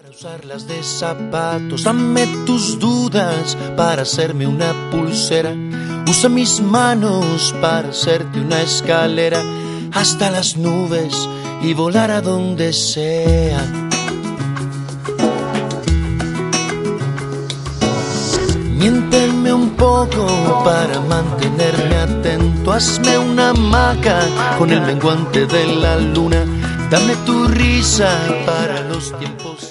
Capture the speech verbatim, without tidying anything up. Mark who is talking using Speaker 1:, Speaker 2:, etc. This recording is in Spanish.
Speaker 1: Usarlas de zapatos, dame tus dudas para hacerme una pulsera. Usa mis manos para hacerte una escalera hasta las nubes y volar a donde sea. Miénteme un poco para mantenerme atento. Hazme una hamaca con el menguante de la luna. Dame tu risa para los tiempos